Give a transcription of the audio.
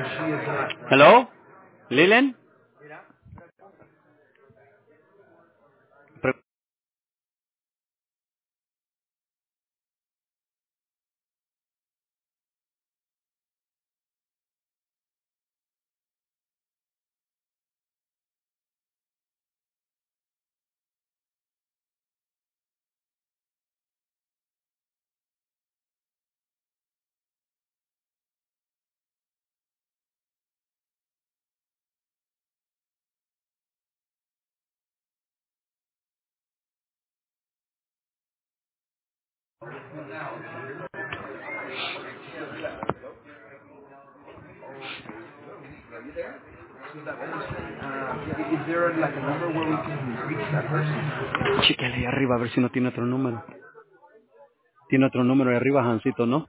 Hello, Lilen. Pre- Chécale ahí arriba a ver si no tiene otro número. Tiene otro número ahí arriba, Jancito, ¿no?